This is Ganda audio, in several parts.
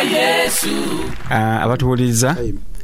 abatuwuliriza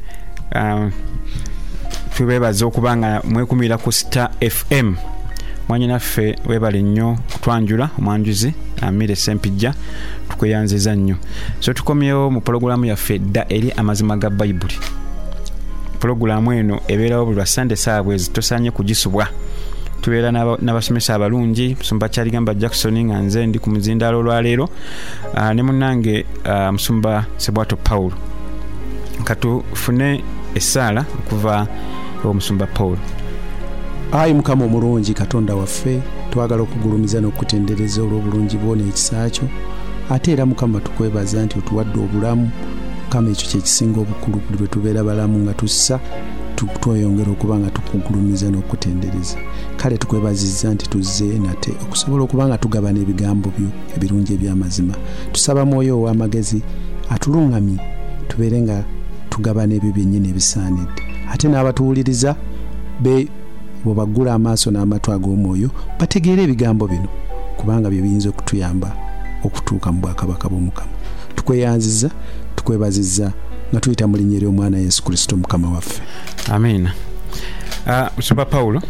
tubeebaza okuba nga mwekumira ku Star FM. Mwanyi naffe weebale nnyo kutwanjula omwanjuzi Amire Sempijja, tukweyanziza nnyo. So tukomyewo mu pologulamu yaffe dda eri amazima ga Bayibuli. Pologulamu eno ebeerawo buli lwa Sunday saabwezi, tosaanye kugisubwa. Tubeera n'abasomesa abalungi, Musumba Kyaligamba Jackson nga nze ndi ku muzindaalo olwaleero, ne munnange Musumba Sebwato Paul. Katufune essaala okuva Musumba Paul. Ayi Mukama omulungi Katonda waffe, twagala okugulumiza n'okutendereza olw'obulungi bwo n'ekisa kyo. Ate era Mukama tukwebaza nti otuwadde obulamu. Mukama ekyo kye kisinga obukulu buli lwe tubeera balamu nga tussa, tweyongera okuba nga tukugulumiza n'okutendereza. Kale tukwebazizza nti tuzze nate okusobola okuba nga tugabana ebigambo byo ebirungi eby'amazima. Tusaba Mwoyo ow'amagezi atulungamye tubeere nga tugabana ebyo byennyini ebisaanidde. Ate n'abatuwuliriza bo baggula amaaso n'amatu ag'omwoyo bategeere ebigambo bino, kubanga bye biyinza okutuyamba okutuuka mu bwakabaka bw'Omukama. Tukweyanziza, tukwebazizza nga tuyita mu linnya ly'Omwana Yesu Kristo Mukama waffe. Amiina. Musumba Paulo,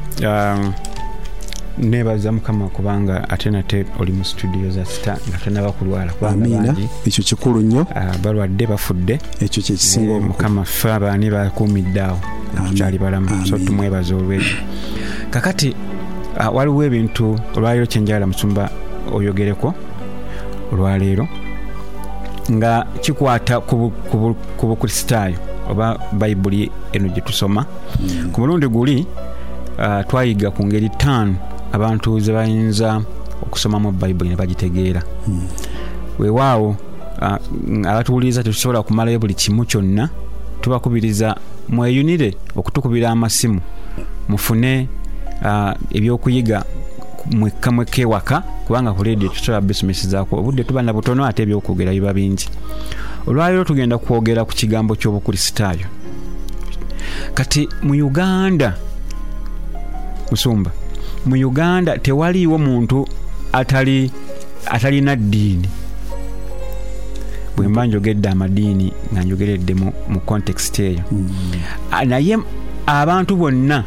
nebaza Mukama kubanga ate nate oli mu studio za Star nga tanaba kulwala. Amiina. Ekyo kikulu nnyo. Balwadde bafudde. Ekyo kye kisinga Mukama ffe abaani bakuumiddaawo. Tukyali balamu. So tumwebaza olw'ekyo. Kakati waliwo ebintu olwaleero kye njagala Musumba oyogereko olwaleero nga kikwata ku bukristaayo oba Bayibuli eno gye tusoma. Ku mulundi guli twayiga ku ngeri 5 abantu ze bayinza okusomamu Bayibuli ne bagitegeera. Weewaawo abatuwuliriza tetusobola kumalayo buli kimu kyonna, tubakubiriza mweyunire okutukubira amasimu mufune ebyokuyiga mwekka ewaka, kubanga ku leediyo tusobola bisomesezzaako obudde tuba na butono ate ebyokwogera biba bingi. Olwaleero tugenda kwogera ku kigambo ky'obukristaayo. Kati mu Uganda, Musumba, mu Uganda tewaliiwo muntu atalina ddiini. Bwe mba njogedde amadiini nga njogeredde mu context eyo. Naye abantu bonna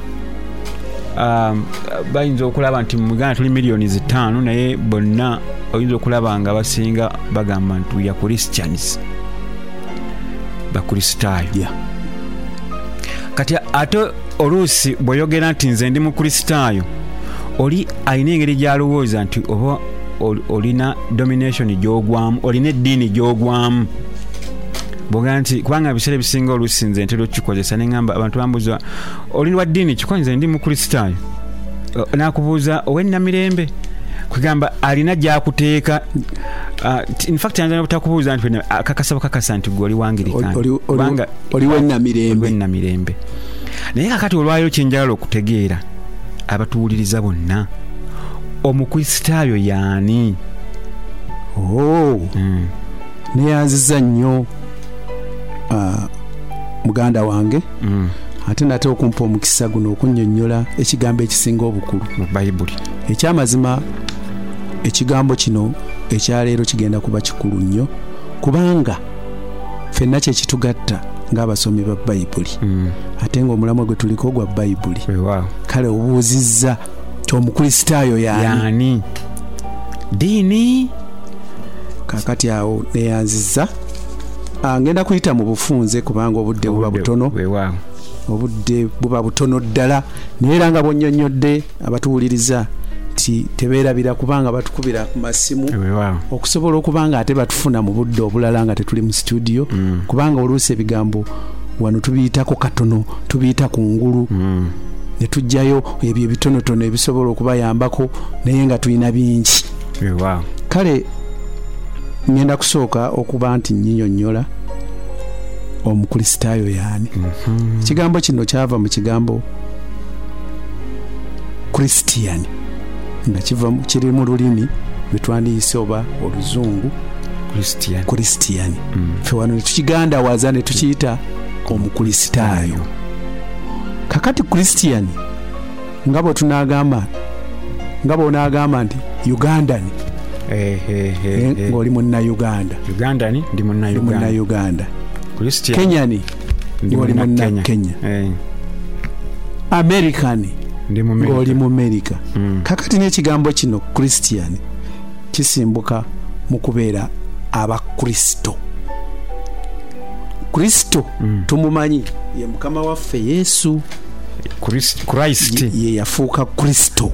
bayinza okulaba nti mu Uganda tuli miliyoni 5, naye bonna oyinza okulaba nga basinga bagamba nti ya Christians, bakristaayo. Kati ate oluusi bw'oyogera nti nze ndi mukristaayo, oli alina engeri gy'alowooza nti oba olina domination gy'ogwamu, olina eddiini gy'ogwamu. Bwogera nti kubanga ebiseera ebisinga oluusi nze ntera okukikozesa ne ngamba abantu bambuuza oli wa ddiini ki, nze ndi mukristaayo. Nakubuuza ow'ennamirembe, kugamba alina gy'akuteeka. In fact yanza butakubuuza nti kakasa nti gwe oli wangirikani, kubanga oli w'ennamirembe. Naye kakati olwaleero kye njagala okutegeera abatuwuliriza bonna, omukristaayo y'ani? Neyanziza nnyo muganda wange, ate nate okumpa omukisa guno okunnyonnyola ekigambo ekisinga obukulu mu Bayibuli. Ekyamazima ekigambo kino ekyaleero kigenda kuba kikulu nnyo, kubanga ffenna kye kitugatta ng'abasomi ba Bayibuli. Ate ng'omulamwa gwe tuliko gwa Bayibuli. Kale obuuzizza omukristaayo y'ani? Ddiini. Kakati awo neyanziza, ngenda kuyita mu bufunze kubanga obudde buba butono. Obudde buba butono ddala, naye era nga bw'onnyonnyodde abatuwuliriza nti tebeerabira kubanga batukubira ku masimu okusobola okubanga ate batufuna mu budde obulala nga tetuli mu studio, kubanga oluusi ebigambo wano tubiyitako katono, tubiyita ku ngulu, ne tujjayo ebyo ebitonotono ebisobola okubayambako, naye nga tulina bingi. Kale ngenda kusooka okuba nti nnyinnyonnyola omukristaayo y'ani. Ekigambo kino kyava mu kigambo Christian, nga kiri mu lulimi lwe twandiyise oba Oluzungu Christian. Ffe wano ne tukigandawaza ne tukiyita omukristaayo. Kakati Christian nga bw'onaagamba nti Ugandan, ng'oli munnayuganda. Uganda ni ndi munnayuganda. Christian Kenyani ng'oli munnakenya. American ng'oli mu America. Kakati n'ekigambo kino Christian kisimbuka mu kubeera abakristo. Kristo tumumanyi ye mukama waffe Yesu. Christ ye yafuuka Kristo.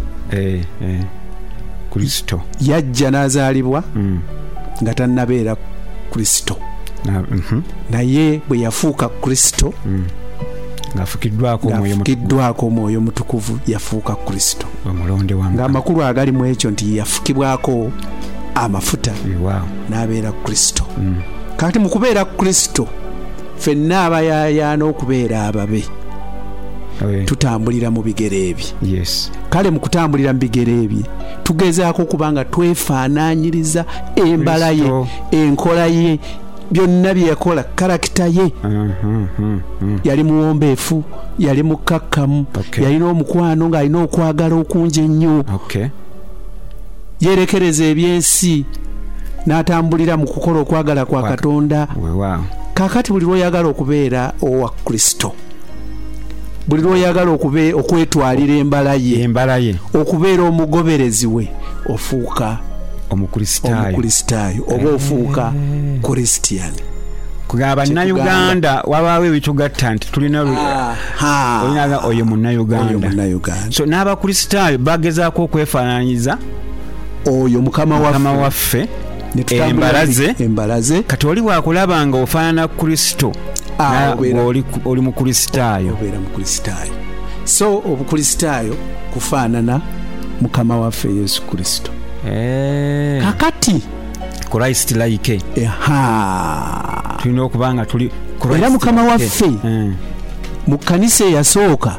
Kristo yajja n'azaalibwa nga tannabeera Kristo. Naye bwe yafuuka Kristo ng'afukiddwako omwoyo mutukuvu yafuuka Kristo. Ng'amakulu agali mu ekyo nti yafukibwako amafuta n'abeera Kristo. Kati mu kubeera Kristo ffenna abayaayaana okubeera ababe tutambulira mu bigere ebye. Kale mu kutambulira mu bigere ebye tugezaako okuba nga twefaanaanyiriza embala ye, enkola ye, byonna bye yakola, karakita ye. Yali muwombeefu, yali mukkakkamu, yalina omukwano ng'alina okwagala okungi ennyo. Yeerekereza ebyensi n'atambulira mu kukola okwagala kwa Katonda. Kaakati buli lw'oyagala okubeera owa Kristo, buli lw'oyagala okwetwalira embala ye, okubeera omugoberezi we, ofuuka omukristaayo oba ofuuka Christian. Kugamba Bannayuganda wabaawo ebitugatta nti tulina olinaga oyo munnayuganda. So n'abakristaayo bagezaako okwefaananyiza oyo mukama waffe embalaze. Kati oli bwakulaba nga ofaanana Kristo oli mukristaayo. So obukristaayo kufaanana mukama waffe Yesu Kristo. Kakati Christ like tulina okuba nga tuli era mukama waffe mu kkanisa eyasooka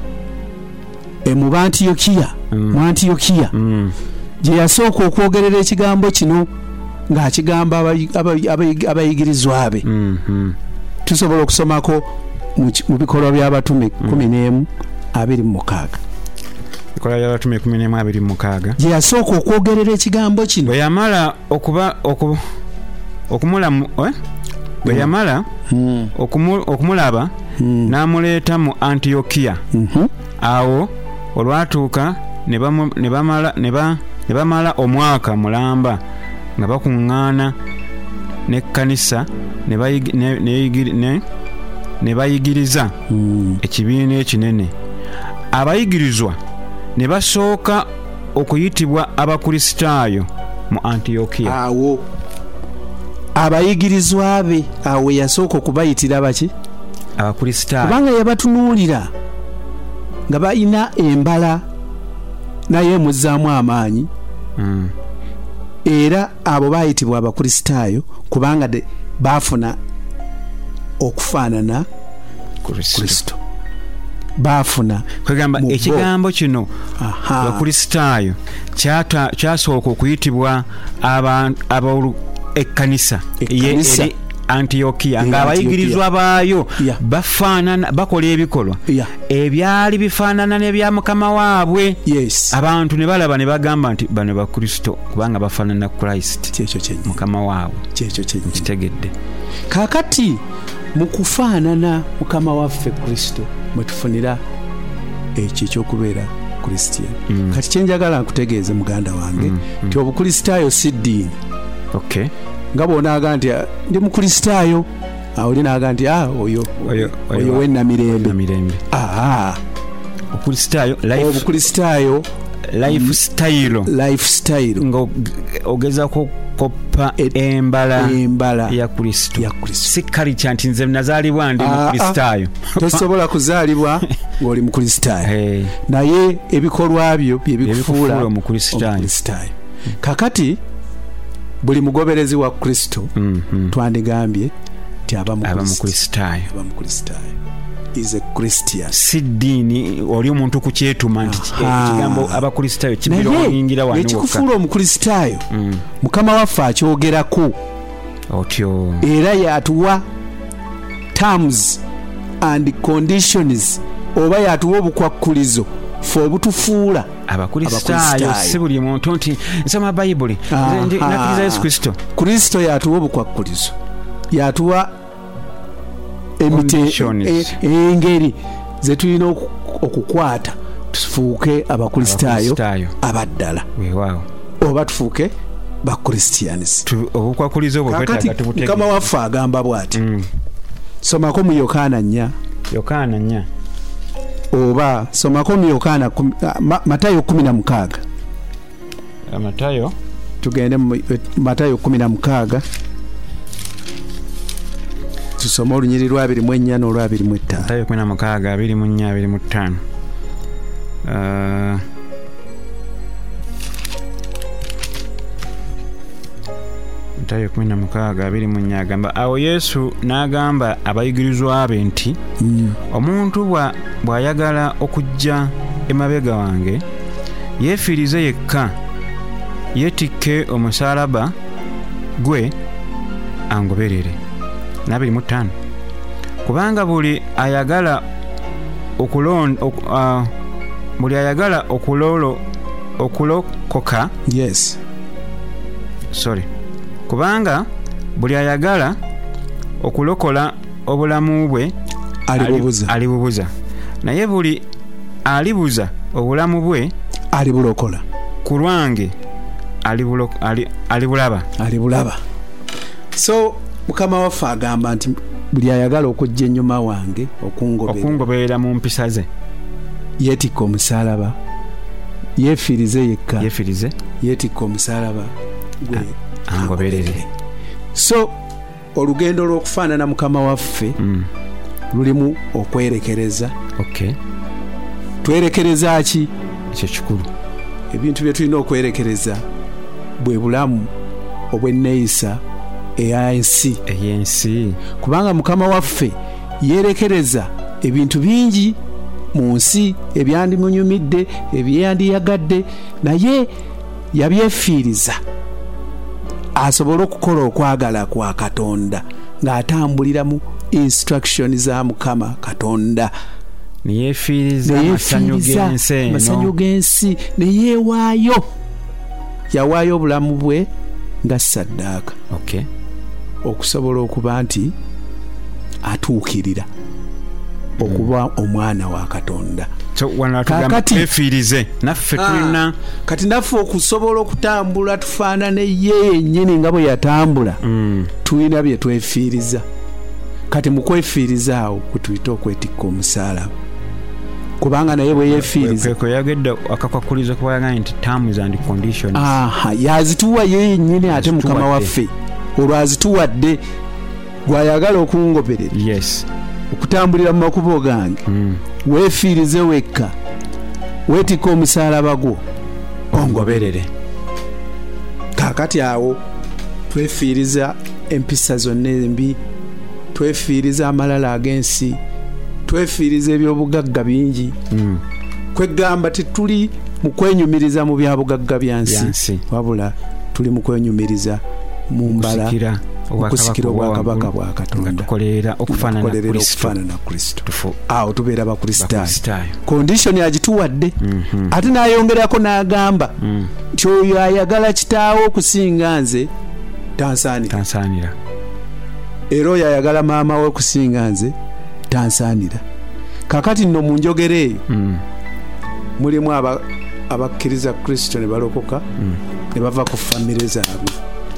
mu Antiyokiya gye yasooka okwogerera ekigambo kino ng'akigamba abayigirizwa be. Tusobola okusomako mu bikolwa by'abatume 11:26. Bikolwa by'abatume 11:26 gye yasooka okwogerera ekigambo kino. Bwe yamala okumulaba n'amuleeta mu Antiyokiya. Awo olwatuuka ne bamala omwaka mulamba nga bakuŋŋaana n'ekkanisa ne bayigiriza ekibiina ekinene. Abayigirizwa ne basooka okuyitibwa abakristaayo mu Antiyokiya. Awo abayigirizwa be awo yasooka okubayitira baki? Abakristaayo. Kubanga yabatunuulira nga balina embala naye muzzaamu amaanyi. Era abo bayitibwa abakristaayo kubanga baafuna okufaanana Kristo. Baafuna kwegamba ekigambo kino abakristaayo kyasooka okuyitibwa ekkanisa eri Antiyokiya ng'abayigirizwa baayo bafaanana bakola ebikolwa ebyali bifaanana n'ebya mukama waabwe. Abantu ne balaba ne bagamba nti bano bakristo kubanga bafaanana Christ mukama waabwe. Kitegedde. Kaakati mu kufaanana mukama waffe Kristo mwe tufunira ekyo ekyokubeera Christian. Kati kyenjagala nkutegeeze muganda wange nti obukristaayo si ddiini. Nga bw'onaaga nti ndi mukristaayo oli naaga nti oyo wennamirembe. Obukristaayo lifestyle nga ogezako koppa embala ya Kristo. Si kalicha nti nze nazaalibwa ndi mukristaayo. Tosobola kuzaalibwa ng'oli mukristaayo. Naye ebikolwa byo bye bikufuula omukristaayo. Kakati buli mugoberezi wa Kristo twandigambye nti aba mukristaayo. Is a Christian. Si ddiini oli omuntu ku kyetuma nti ekigambo abakristaayo kibira oyingira wano. Ekikufuula omukristaayo mukama waffe akyogerako otyo. Era yatuwa terms and conditions oba yatuwa obukwakkulizo fe obutufuula abakristaayo si buli muntu nti nsoma bayibuli nakkiriza Yesu Kristo yatuwa obukwakkulizo yatuwa engeri zetulina okukwata tufuuke abakristaayo abaddala oba tufuuke bakristians obukwakulizo obwo Mukama waffe agamba bw'ati somako mu Yokaana 4 oba somako mu Yokaana Matayo 16 Matayo tugende mu Matayo 16 tusoma olunyiri lwa 24 n'olwa 25 Matayo 16 24 25 Matayo 16:24 agamba awo Yesu n'agamba abayigirizwa be nti omuntu bw'ayagala okujja emabega wange yeefiirize yekka yeetikke omusaalaba gwe angoberere. 25 kubanga buli ayagala okulokoka kubanga buli ayagala okulokola obulamu bwe alibubuza naye buli alibuza obulamu bwe alibulokola ku lwange alibulaba. So Mukama waffe agamba nti buli ayagala okujja ennyuma wange okungoberera mu mpisa ze yeetikka omusaalaba yeefiirize yekka yeetikka omusaalaba gwe angoberere. So olugendo lw'okufaanana Mukama waffe lulimu okwerekereza. Twerekereza ki? Ekyo kikulu. Ebintu bye tulina okwerekereza bwe bulamu obw'enneeyisa ey'ensi kubanga Mukama waffe yeerekereza ebintu bingi mu nsi ebyandimunyumidde ebyandiyagadde naye yabyefiiriza asobole okukola okwagala kwa Katonda ng'atambulira mu instruction za Mukama Katonda neyefiiriza amasanyu g'ensi neyeewaayo yawaayo obulamu bwe nga ssaddaaka okusobola okuba nti atuukirira okuba omwana wa Katonda. Kati naffe okusobola okutambula tufaanane ye yennyini nga bwe yatambula tulina bye twefiiriza. Kati mu kwefiiriza awo kutuyita okwetikka omusaalaba kubanga naye bwe yeefiiriza yagedde akakwakuliza kubayaga nti terms and conditions yazituwa ye yennyini ate Mukama waffe olwo azituwadde gwayagala okungoberera okutambulira mu makubo gange weefiirize wekka weetikka omusaalaba gwo ongoberere. Kaakati awo twefiiriza empisa zonna embi twefiiriza amalala ag'ensi twefiiriza ebyobugagga bingi kwegamba tetuli mu kwenyumiriza mu byabugagga byansi wabula tuli mu kwenyumiriza mu mbala okusikira obwakabaka bwa Katonda tukolerera okufaanana na Kristo awo tubeera bakristaayo. Condition agituwadde ate n'ayongerako n'agamba nti oyo ayagala kitaawo okusinga nze tansaanira era oyo ayagala maama we okusinga nze tansaanira. Kakati nno mu njogera eyo mulimu abakkiriza Kristo ne balokoka ne bava ku famire zaabwe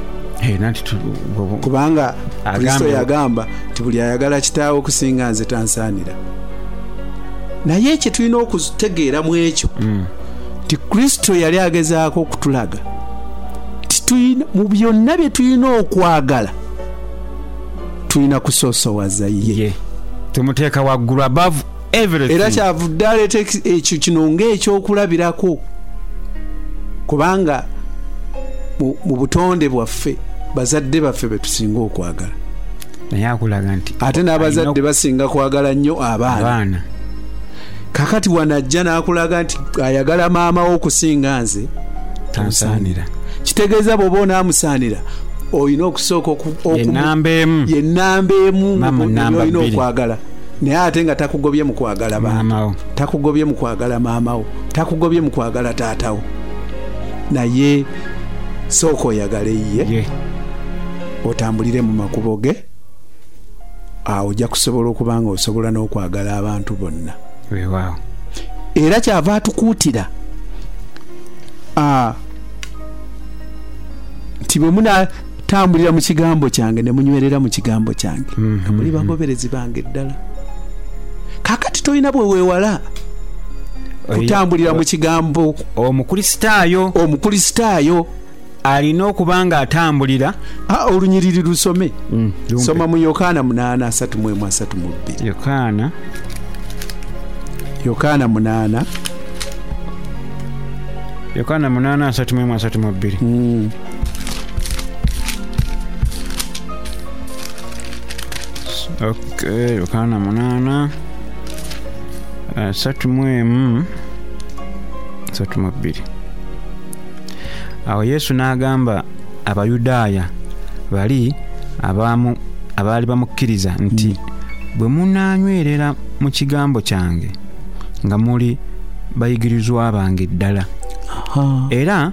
kubanga Kristo yagamba nti buli ayagala kitaawo okusinga nze tansaanira. Naye ekyo tulina okutegeera mu ekyo nti Kristo yali agezaako okutulaga mu byonna bye tulina okwagala tulina kusoosowaza ye tumuteeka waggulu above everything. Era kyavudde aleeta ekyo kino ng'ekyokulabirako kubanga mu butonde bwaffe bazadde baffe betusinga okwagala naye akulaga nti ate n'abazadde basinga kwagala nnyo abaana. Kakati wanajja n'akulaga nti ayagala maama wo okusinga nze tansaanira. Kitegeeza bw'oba onaamusaanira olina okusooka ye nnamba emu olina okwagala naye ate nga takugobye mu kwagala maamawo, takugobye mu kwagala maamawo, takugobye mu kwagala taatawo, naye sooka oyagale ye otambulire mu makubo ge, awo ojja kusobola okuba nga osobola n'okwagala abantu bonna. Weewaawo. Era kyava atukuutira nti bwe munatambulira mu kigambo kyange ne munywerera mu kigambo kyange nga muli bagoberezi bange ddala. Kaakati tolina bwe weewala kutambulira mu kigambo. Omukristaayo alina okuba nga atambulira. Olunyiriri lusome. Soma mu Yokaana 8:32. Yokaana 8. Yokaana 8:32. Okay, Yokaana 8:32. Awo Yesu n'agamba Abayudaaya bali abaali bamukkiriza nti bwe munaanywerera mu kigambo kyange nga muli bayigirizwa bange ddala, era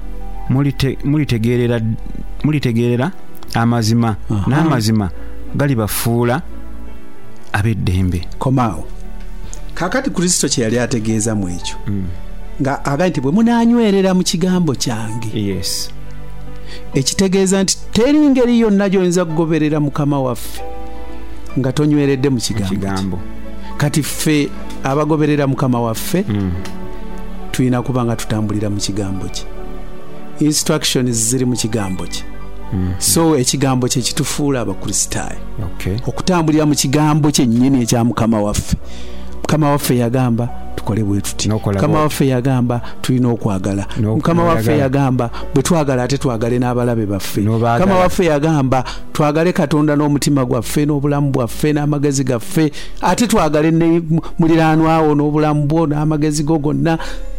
mulitegeerera amazima, n'amazima galibafuula ab'eddembe. Komaawo. Kaakati Kristo kye yali ategeeza mu ekyo nga agamba nti bwe munaanywerera mu kigambo kyange. Yes. Ekitegeeza nti teri ngeri yonna gy'oyinza kugoberera Mukama waffe nga tonyweredde mu kigambo. Kati ffe abagoberera Mukama waffe tulina kuba nga tutambulira mu kigambo kye. Instructions ziri mu kigambo kye. So ekigambo kye kitufuula Abakristaayo. Okutambulira mu kigambo kye nnyini ekya Mukama waffe. Mukama waffe yagamba tukole bwe tuti. Mukama waffe yagamba tulina okwagala. Mukama waffe yagamba bwe twagala ate twagale n'abalabe baffe. Mukama waffe yagamba twagale Katonda n'omutima gwaffe n'obulamu bwaffe n'amagezi gaffe, ate twagale ne muliraanwawo n'obulamu bwo n'amagezi go gonna.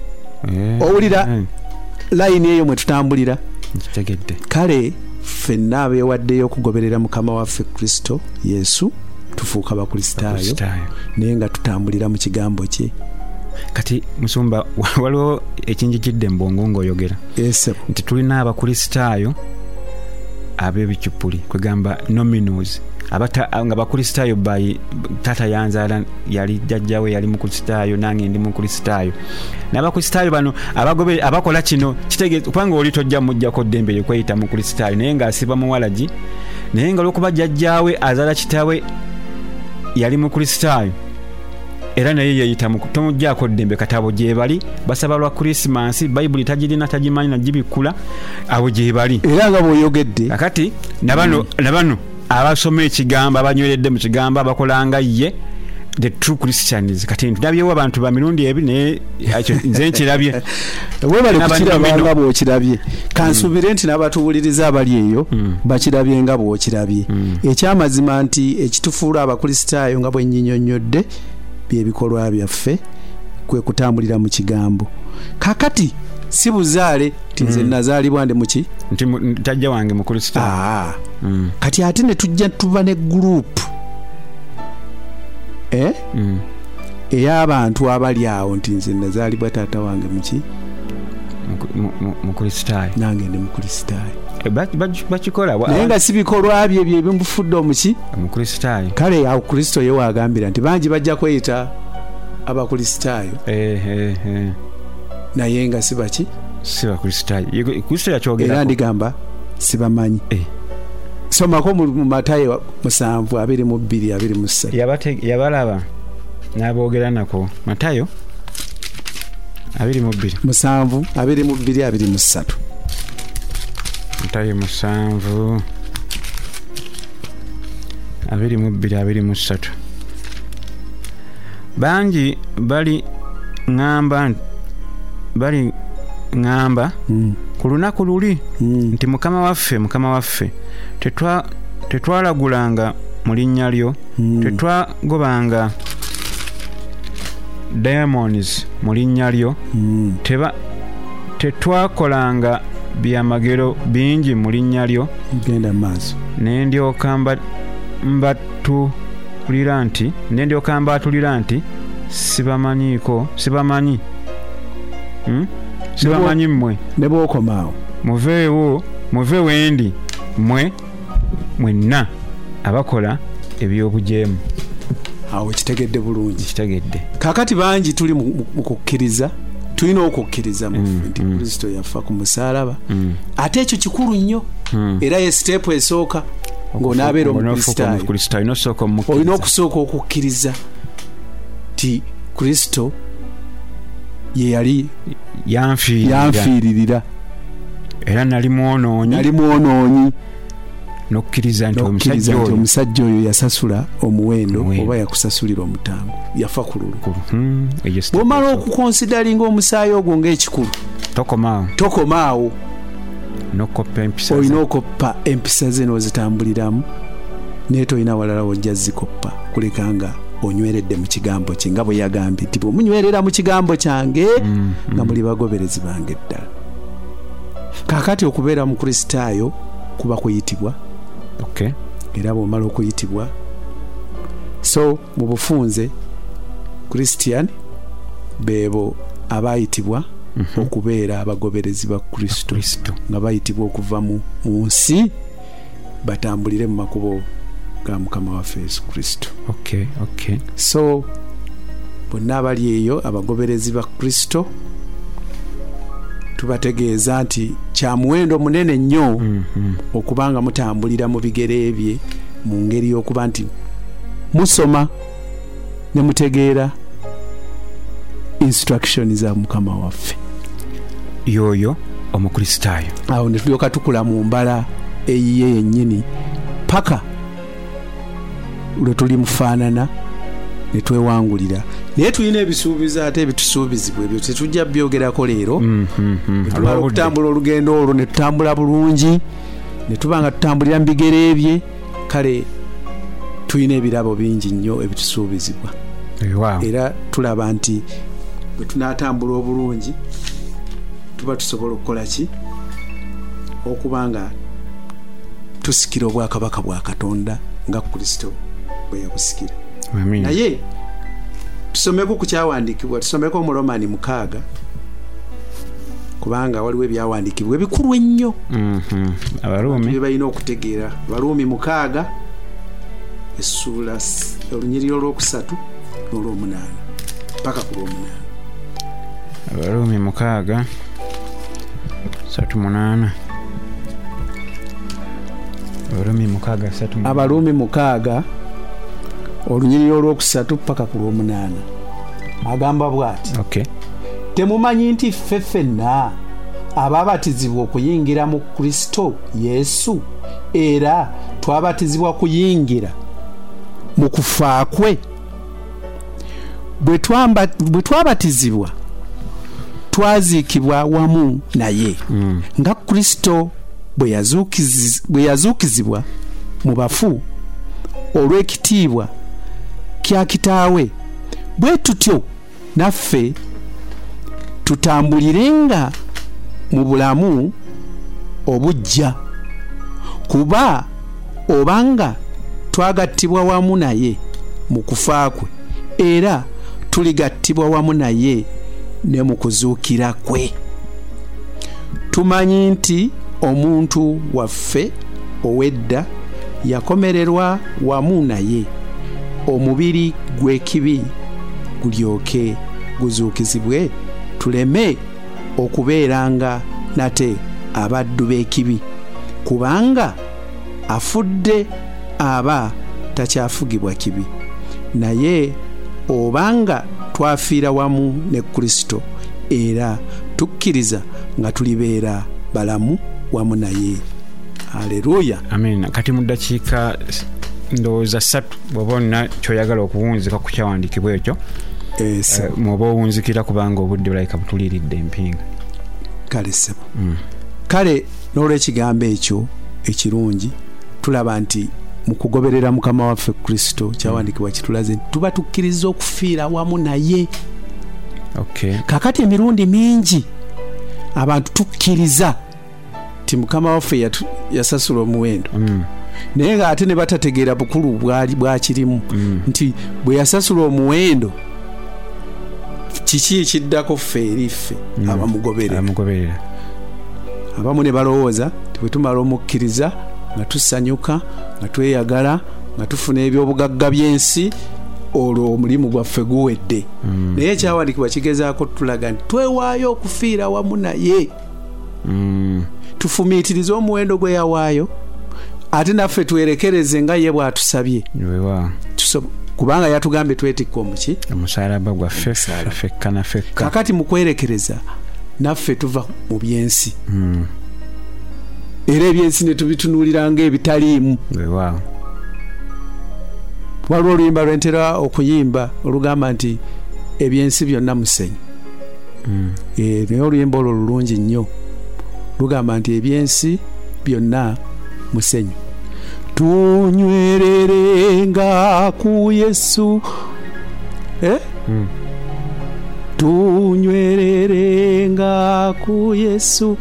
Owulira layini eyo mwe tutambulira. Kale ffenna abeewaddeyo okugoberera Mukama waffe Kristo Yesu tufuuka Bakristaayo naye nga tutambulira mu kigambo kye. Kati Musumba, waliwo ekinjikidde mbongo ng'oyogera nti tulina Abakristaayo ab'ebicupuli, kwegamba nominals, nga Bakristaayo tata yanzaala yali jjajjawe yali Mukristaayo, nange ndi Mukristaayo. N'Abakristaayo bano abakola kino kitegeeza kubanga oli tojja mujjako ddembe lyekweyita Mukristaayo naye ng'asiba muwalagi, naye nga olwokuba jjajjaawe azaala kitaawe yali Mukristaayo era naye yeyita tomujjaako ddembe. Katabo gye bali basaba lwa Krismasi, Bayibuli tagirina tagimanyi nagibikula, abo gye bali. Era nga bw'oyogedde kakati nabano abasoma ekigambo, abanyweredde mu kigambo, abakolanga ye the true Christians. Kati ndabyewo abantu ba mirundi ebi naye nze nkirabye. Webale kukiraba nga bw'okirabye. Kansubire nti n'abatuwuliriza abali eyo bakirabye nga bw'okirabye. Ekyamazima nti ekitufuula Abakristaayo nga bwe nnyinnyonnyodde by'ebikolwa byaffe kwe kutambulira mu kigambo. Kakati si buzaale nti nze nazaalibwa ndi muki nti tajja wange Mukristaayo. Kati ate ne tujja tuba ne gurupu ey'abantu abali awo nti nze nazaalibwa taata wange muki Mukristaayo, nange ndi Mukristaayo. Bakikola naye nga si bikolwa bye ebimufudde omuki Mukristaayo. Kale awo Kristo ye waagambira nti bangi bajja kweyita Abakristaayo naye nga si baki si Bakristaayo. Kristo yakyogera era ndigamba sibamanyi. Somako mu Matayo 7:22-23. Yabalaba n'aboogera nako. Matayo 7:22-23. Matayo 7:22-23. Bangi bali ngamba ku lunaku luli nti Mukama waffe tetwalagulanga mu linnya lyo, tetwagobanga demons mu linnya lyo, tetwakolanga byamagero bingi mu linnya lyo. Genda maaso. Ne ndyoka mbatulira nti nendyoka mbatulira nti sibamanyiiko sibamanyi sibamanyi mmwe ne bwokomaawo muve wendi mmwe mwenna abakola ebyobujeemu. Awo kitegedde bulungi. Kitegedde. Kakati bangi tuli mu kukkiriza, tulina okukkiriza nti Kristo yafa ku musaalaba. Ate ekyo kikulu nnyo. Era ye step esooka ng'onaabeera Omukristaayo. Olina okusooka okukkiriza ti Kristo ye yali yanfiiririra. Era nali mwonoonyi. Nokkiriza nti omusajja oyo yasasula omuwendo oba yakusasulira omutango, yafa ku lulwo. Bw'omala okukonsidalinga omusaayi ogwo ng'ekikulu, tokomaawo. Olina okoppa empisa ze n'ozitambuliramu, naye tolina walala wojja zikoppa kuleka nga onyweredde mu kigambo kye, nga bwe yagambye nti bwemunywerera mu kigambo kyange nga muli bagoberezi bange ddala. Kaakati okubeera mu Kristaayo kuba kuyitibwa. Era bw'omala okuyitibwa, so mu bufunze Christian beebo abayitibwa okubeera abagoberezi ba Kristo nga bayitibwa okuva mu nsi batambulire mu makubo ga Mukama waffe Yesu Kristo. So bonna abali eyo abagoberezi ba Kristo tubategeeza nti kya muwendo munene nnyo okubanga mutambulira mu bigere bye mu ngeri y'okuba nti musoma ne mutegeera instruction za Mukama waffe yoyo Omukristaayo. Awo ne tulyoka tukula mu mbala eyiye yennyini paka lwe tuli mufaanana ne twewangulira. Naye tulina ebisuubizo ate ebitusuubizibwa ebyo tetujja byogerako leero. Tumala okutambula olugendo olwo ne tutambula bulungi ne tuba nga tutambulira mu bigere bye, kale tulina ebirabo bingi nnyo ebitusuubizibwa. Era tulaba nti bwe tunaatambula obulungi tuba tusobola okukola ki? Okuba nga tusikira obwakabaka bwa Katonda nga Kristo bwe yabusikira. Naye tusomeko ku kyawandiikibwa, tusomeko mu Romani 6 kubanga waliwo ebyawandiikibwa ebikulu ennyo. Abaruumi balina okutegeera. Abaruumi 6 essuula olunyiriri olwokusatu n'olwomunaana paka ku lwomunaana. Abaruumi 6:3-8. Abaruumi 6 olunyiriri olwokusatu paka ku lwomunaana agamba bw'ati. Temumanyi nti ffe ffenna ababatizibwa okuyingira mu Kristo Yesu era twabatizibwa kuyingira mu kufa kwe? Bwe twabatizibwa twaziikibwa wamu naye nga Kristo bwe yazuukizibwa mu bafu olw'ekitiibwa kya Kitaawe, bwe tutyo naffe tutambulirenga mu bulamu obujja, kuba obanga twagattibwa wamu naye mu kufa kwe era tuligattibwa wamu naye ne mu kuzuukira kwe. Tumanyi nti omuntu waffe ow'edda yakomererwa wamu naye omubiri gw'ekibi gulyoke guzuukizibwe, tuleme okubeeranga nate abaddu b'ekibi, kubanga afudde aba takyafugibwa kibi. Naye obanga twafiira wamu ne Kristo era tukkiriza nga tulibeera balamu wamu naye. Haleluya. Amen. Kati mu ddakiika ndowooza 3 bw'oba olina kyoyagala okuwunzika ku kyawandiikibwa ekyo mw'oba owunzikira kubanga obudde bulayika butuliiridde empinga. Kale ssebo. Kale n'olw'ekigambo ekyo ekirungi tulaba nti mu kugoberera Mukama waffe Kristo kyawandiikibwa kitulaze tuba tukkiriza okufiira wamu naye. Kakati emirundi mingi abantu tukkiriza ti Mukama waffe yasasula omuwendo naye ng'ate ne batategeera bukulu bwakirimu nti bwe yasasula omuwendo kiki ekiddako ffe eriffe abamugoberera. Abamu ne balowooza bwe tumala omukkiriza nga tusanyuka nga tweyagala nga tufuna ebyobugagga by'ensi olwo omulimu gwaffe guwedde. Naye ekyawandiikibwa kigezaako tulaga nti twewaayo okufiira wamu naye, tufumiitirize omuwendo gwe yawaayo ate naffe twerekereze nga ye bw'atusabye, kubanga yatugambye twetikka omuki omusaalaba gwaffe fekka na fekka. Kakati mu kwerekereza naffe tuva mu byensi, era ebyensi ne tubitunuulira ng'ebitaliimu. Waliwo oluyimba lwentera okuyimba olugamba nti ebyensi byonna musenyu. Naye oluyimba olwo lulungi nnyo, lugamba nti ebyensi byonna musenyu. Tunywererenga ku Yesu, tunywererenga ku Yesu.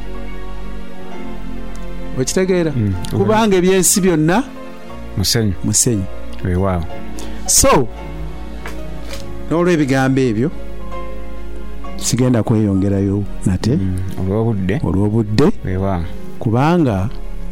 Okitegeera? Kubanga ebyensi byonna musenyu. So n'olwebigambo ebyo sigenda kweyongerayo nate olw'obudde kubanga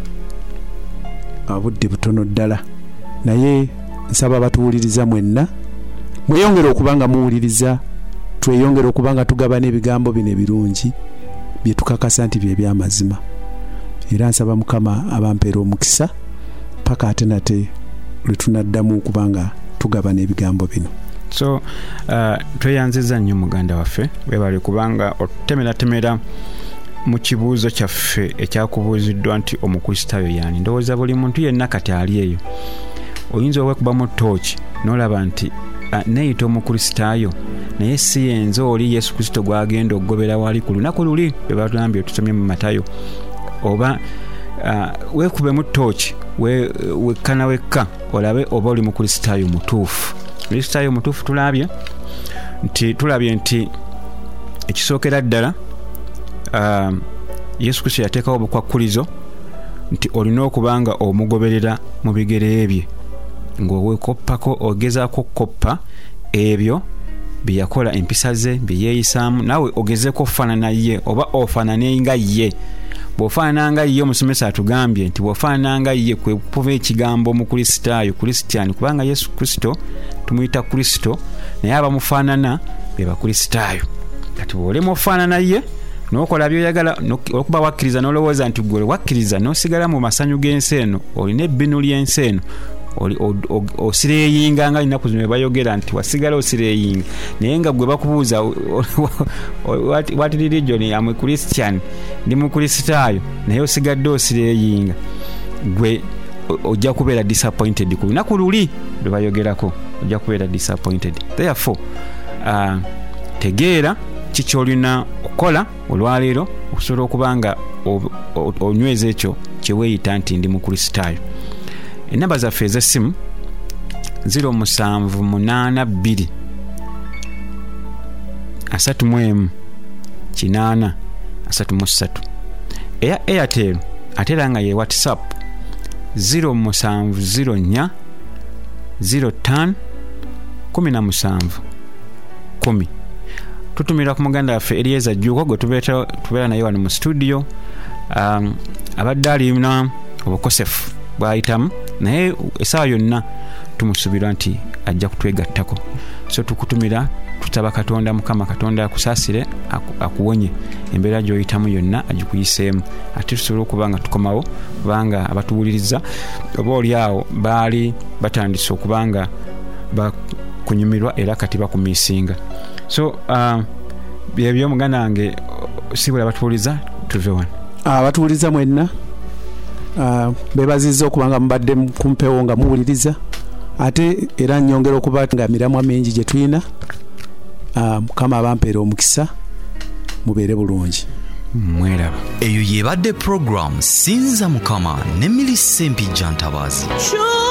obudde butono ddala, naye nsaba batuwuliriza mwenna mweyongere okubanga muwuliriza, tweyongere okubanga tugabana ebigambo bino ebirungi bye tukakasa nti bye by'amazima, era nsaba Mukama abampeera omukisa paka ate nate lwe tunaddamu okubanga tugabana ebigambo bino. So tweyanziza nnyo muganda waffe, webale kubanga otutemeratemera mu kibuuzo kyaffe ekyakubuuziddwa nti omukristaayo yaani. Ndowooza buli muntu yenna kati ali eyo oyinza owekubamu tooki n'olaba nti neeyita omukristaayo naye si yenze oli Yesu Kristo gwagenda okugobera wali ku lunaku luli lwe batugambye tusomye mu Matayo. Oba weekubemu tooki wekkana wekka olabe oba oli mukristaayo mutuufu. Mukristaayo mutuufu tulabye nti ekisookera ddala Yesu Kristo yateekawo obukwakkulizo nti olina okubanga omugoberera mu bigere bye, ng'owekoppako ogezaako okukoppa ebyo bye yakola, empisa ze bye yeeyisaamu, naawe ogezeeko okufaanana ye oba ofaanane nga ye. Bw'ofaanana nga ye, omusomesa atugambye nti bw'ofaanana nga ye kwe kuva ekigambo omukristaayo, kristiani, kubanga Yesu Kristo tumuyita Kristo naye abamufaanana be bakristaayo. Kati bw'olema ofaanana ye n'okola by'oyagala okuba wakkiriza n'olowooza nti gwe wakkiriza n'osigala mu masanyu g'ensi eno, olina ebbinu ly'ensi eno, osireeyinga nga ennaku zino bayogera nti wasigala osireeyinga, naye nga gwe bakubuuza what religion am Christian, ndi mukristaayo, naye osigadde osireeyinga, gwe ojja kubeera disappointed ku lunaku luli lwe bayogerako, ojja kubeera disappointed. Therefore tegeera kiki olina okukola olwaleero okusobola okubanga onyweza ekyo kye weeyita nti ndi mukristaayo. Enamba zaffe ez'essimu 0782 31 8 33. Eya Airtel ate era nga ye WhatsApp 0704 05 17 10. Tutumira ku muganda waffe Elieza Jjuuko gwe tubeera naye wano mu studio. Abadde alina obukosefu bw'ayitamu, naye essaawa yonna tumusuubira nti ajja kutwegattako. So tukutumira, tutaba Katonda, Mukama Katonda akusaasire, akuwonye embeera gy'oyitamu yonna agikuyiseemu, ate tusobole okuba nga tukomawo, kubanga abatuwuliriza oba oli awo baali batandise okuba nga bakunyumirwa era kati bakumiisinga. So byebyo muganda wange, sibula batuwuliza tuve wano. Abatuwuliza mwenna bebaziza okubanga mubadde kumpewo nga muwuliriza, ate era nnyongera okuba nga miramwa mingi gye tulina. Mukama abampeera omukisa, mubeere bulungi. Mweraba. Eyo yebadde program Sinza Mukama ne Millicent Mpijja Ntabazi.